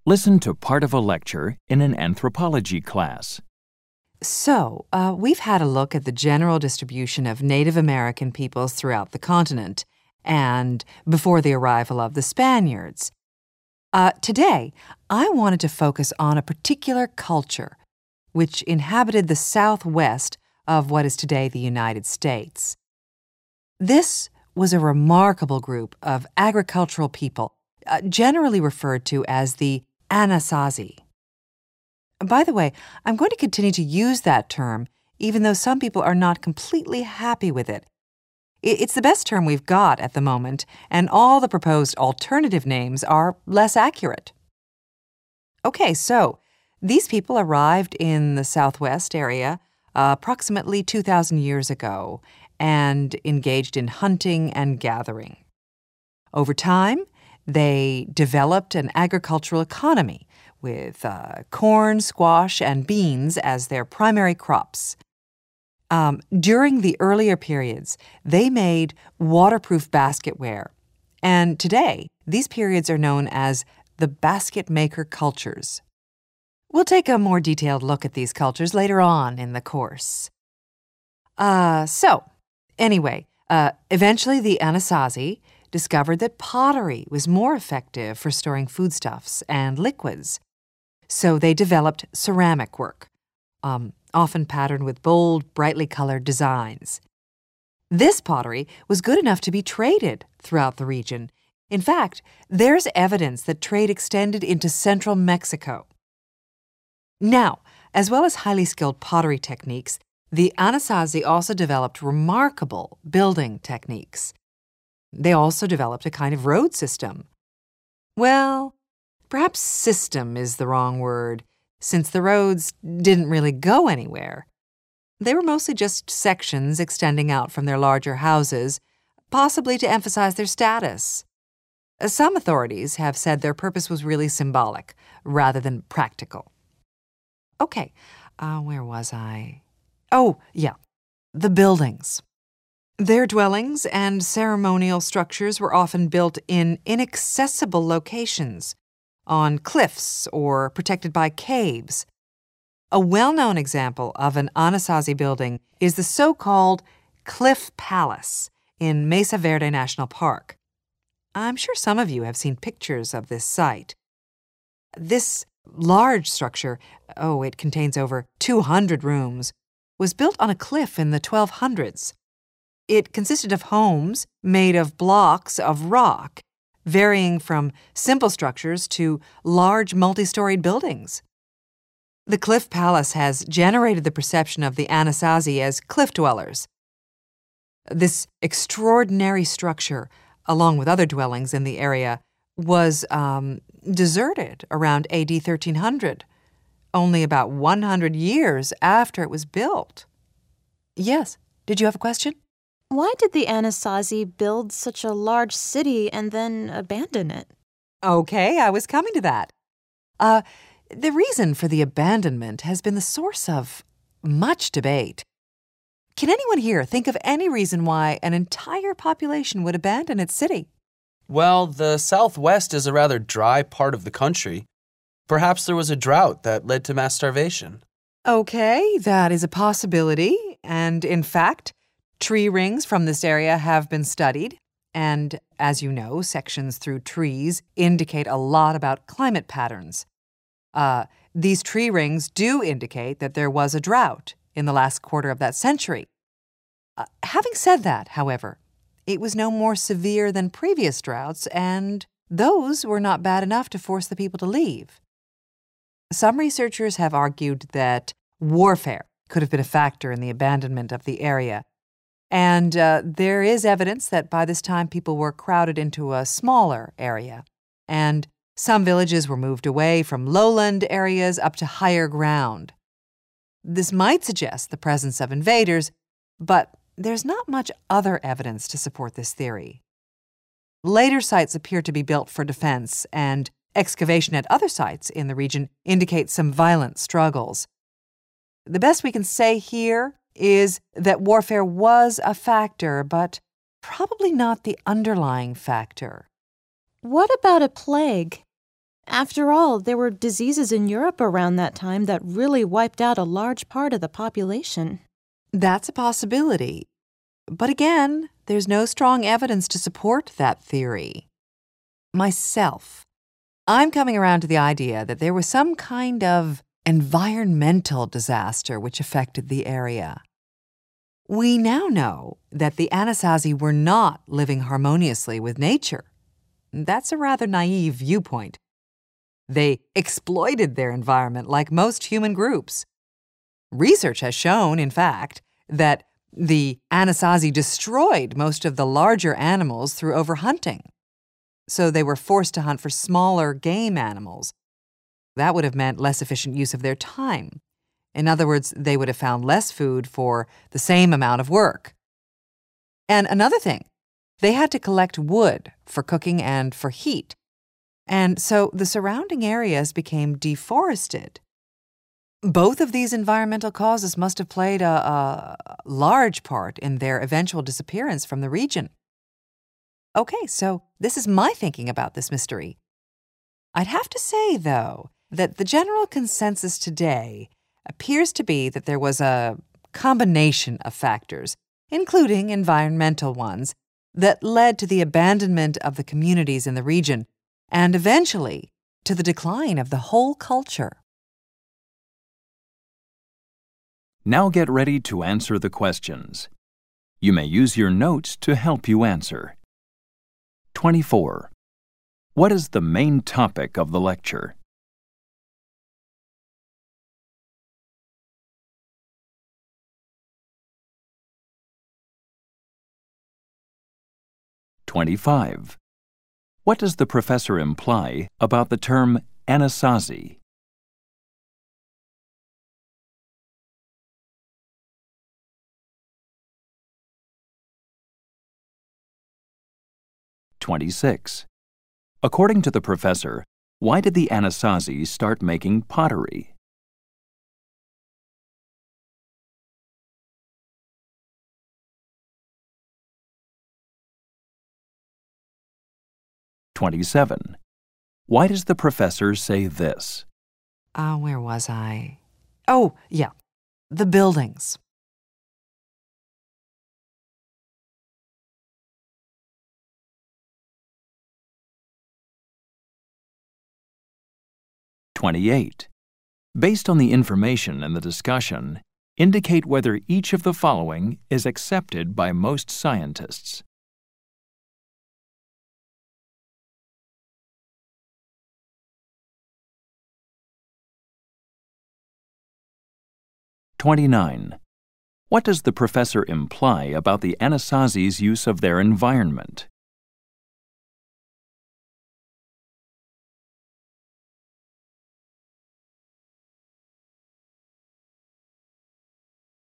Listen to part of a lecture in an anthropology class. So, we've had a look at the general distribution of Native American peoples throughout the continent and before the arrival of the Spaniards. Today, I wanted to focus on a particular culture which inhabited the southwest of what is today the United States. This was a remarkable group of agricultural people, generally referred to as the Anasazi. By the way, I'm going to continue to use that term, even though some people are not completely happy with it. It's the best term we've got at the moment, and all the proposed alternative names are less accurate. Okay, so these people arrived in the Southwest area approximately 2,000 years ago and engaged in hunting and gathering. Over time, they developed an agricultural economy with corn, squash, and beans as their primary crops. During the earlier periods, they made waterproof basketware, and today these periods are known as the basket maker cultures. We'll take a more detailed look at these cultures later on in the course. Eventually the Anasazi discovered that pottery was more effective for storing foodstuffs and liquids. So they developed ceramic work, often patterned with bold, brightly colored designs. This pottery was good enough to be traded throughout the region. In fact, there's evidence that trade extended into central Mexico. Now, as well as highly skilled pottery techniques, the Anasazi also developed remarkable building techniques. They also developed a kind of road system. Well, perhaps system is the wrong word, since the roads didn't really go anywhere. They were mostly just sections extending out from their larger houses, possibly to emphasize their status. Some authorities have said their purpose was really symbolic, rather than practical. Okay, where was I? Oh, yeah, the buildings. Their dwellings and ceremonial structures were often built in inaccessible locations, on cliffs or protected by caves. A well-known example of an Anasazi building is the so-called Cliff Palace in Mesa Verde National Park. I'm sure some of you have seen pictures of this site. This large structure, it contains over 200 rooms, was built on a cliff in the 1200s. It consisted of homes made of blocks of rock, varying from simple structures to large multi-storied buildings. The Cliff Palace has generated the perception of the Anasazi as cliff dwellers. This extraordinary structure, along with other dwellings in the area, was deserted around AD 1300, only about 100 years after it was built. Yes, did you have a question? Why did the Anasazi build such a large city and then abandon it? Okay, I was coming to that. The reason for the abandonment has been the source of much debate. Can anyone here think of any reason why an entire population would abandon its city? Well, the Southwest is a rather dry part of the country. Perhaps there was a drought that led to mass starvation. Okay, that is a possibility. And in fact, tree rings from this area have been studied. And as you know, sections through trees indicate a lot about climate patterns. These tree rings do indicate that there was a drought in the last quarter of that century. Having said that, however, it was no more severe than previous droughts, and those were not bad enough to force the people to leave. Some researchers have argued that warfare could have been a factor in the abandonment of the area, and there is evidence that by this time people were crowded into a smaller area, and some villages were moved away from lowland areas up to higher ground. This might suggest the presence of invaders, but there's not much other evidence to support this theory. Later sites appear to be built for defense, and excavation at other sites in the region indicates some violent struggles. The best we can say here is that warfare was a factor, but probably not the underlying factor. What about a plague? After all, there were diseases in Europe around that time that really wiped out a large part of the population. That's a possibility. But again, there's no strong evidence to support that theory. Myself, I'm coming around to the idea that there was some kind of environmental disaster which affected the area. We now know that the Anasazi were not living harmoniously with nature. That's a rather naive viewpoint. They exploited their environment like most human groups. Research has shown, in fact, that the Anasazi destroyed most of the larger animals through overhunting. So they were forced to hunt for smaller game animals. That would have meant less efficient use of their time. In other words, they would have found less food for the same amount of work. And another thing, they had to collect wood for cooking and for heat. And so the surrounding areas became deforested. Both of these environmental causes must have played a large part in their eventual disappearance from the region. Okay, so this is my thinking about this mystery. I'd have to say, though, that the general consensus today appears to be that there was a combination of factors, including environmental ones, that led to the abandonment of the communities in the region and eventually to the decline of the whole culture. Now get ready to answer the questions. You may use your notes to help you answer. 24. What is the main topic of the lecture? 25. What does the professor imply about the term Anasazi? 26. According to the professor, why did the Anasazi start making pottery? 27. Why does the professor say this? Where was I? Oh, yeah, the buildings. 28. Based on the information in the discussion, indicate whether each of the following is accepted by most scientists. 29. What does the professor imply about the Anasazi's use of their environment?